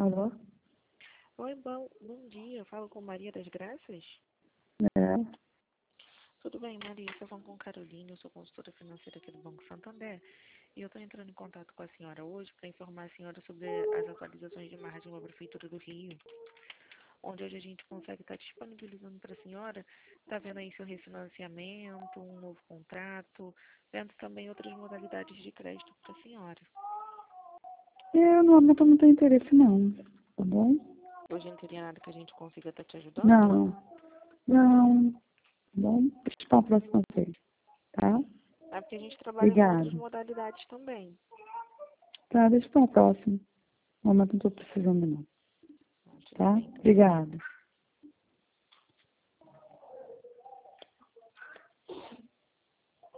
Alô? Oi, bom dia. Eu falo com Maria das Graças? É. Tudo bem, Maria? Estou falando com Carolina, eu sou consultora financeira aqui do Banco Santander. E eu estou entrando em contato com a senhora hoje para informar a senhora sobre as atualizações de margem da Prefeitura do Rio, onde hoje a gente consegue estar disponibilizando para a senhora, está vendo aí seu refinanciamento, um novo contrato, vendo também outras modalidades de crédito para a senhora. Eu no momento não tenho interesse não, tá bom? Hoje não teria nada que a gente consiga estar te ajudando? Não, tá bom? Deixa para a próxima vez, tá? É porque a gente trabalha com outras Obrigada. modalidades também. Tá, deixa para a próxima. No momento não estou precisando não, Tudo tá? bem, então. Obrigada.